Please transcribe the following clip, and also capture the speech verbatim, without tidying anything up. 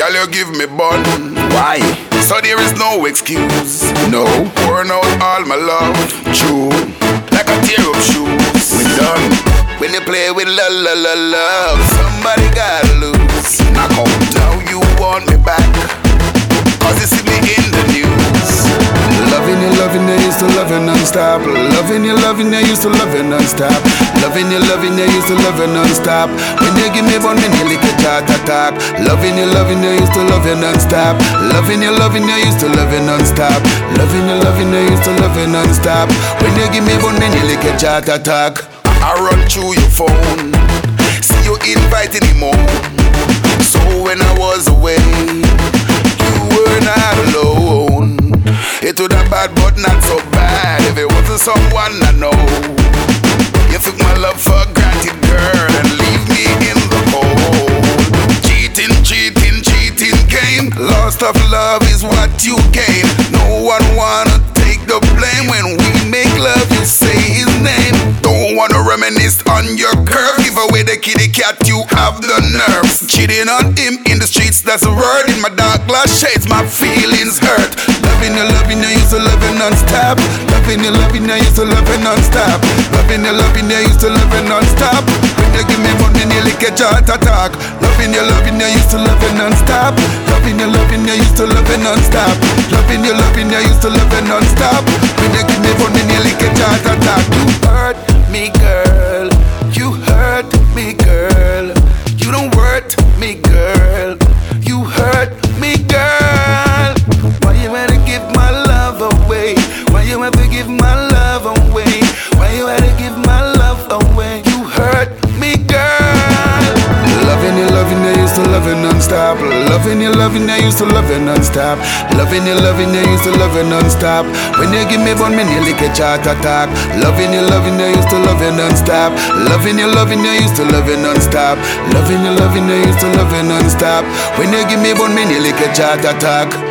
Girl, you give me bun. Why? So there is no excuse. No. Pouring out all my love. True. Like a tear up shoes. We done. When you play with la la la love, somebody gotta lose. Knock out. Now you want me back, cause you see me in the news. Loving you, loving you, used to love you non-stop. Loving you, loving you, used to love you non-stop. Loving you, loving you, used to love you non-stop. When you give me one, me nearly get heart attack. Loving you, loving you, used to love you non-stop. Loving you, loving you, used to love you non-stop. Loving you, loving you, used to love you non-stop. When you give me one, me nearly get heart attack. I run through your phone, see you inviting him home. So when I was away, you were not alone. It would have bad but not so bad if it wasn't someone I know. You took my love for granted, girl, and leave me in the cold. Cheating, cheating, cheating game. Lost of love is what you gain. No one wanna take the blame when we make love, you say his name. Don't wanna reminisce on your curve. Give away the kitty cat, you have the nerves. Cheating on him in the streets, that's a word. In my dark glass shades, my feelings hurt. Loving you, loving you, used to love you non-stop. Loving you, loving you, used to love you non-stop. Loving you, loving you, used to love you non-stop. When you give me one, you nearly get your heart attack. Loving you, loving you, used to love you non-stop. Loving you, loving you, used to love you non-stop. Loving you, loving you, used to love you non-stop. When you give me one, you nearly get your heart attack. You hurt me, girl. You hurt me, girl. You don't hurt me, girl. You hurt me, girl. Why you had to give my love away? Why you had to give my love away? Why you had to give my love away? You hurt me, girl. Loving you, loving you, used to love you non-stop. Loving you, loving you, used to love you non-stop. Loving you, loving you, used to love you non-stop. When you give me one, me nearly get heart attack. Loving you, loving you, used to love you non-stop. Loving you, loving you, used to love you non-stop. Loving you, loving you, used to love you non-stop. When you give me one, me nearly get heart attack.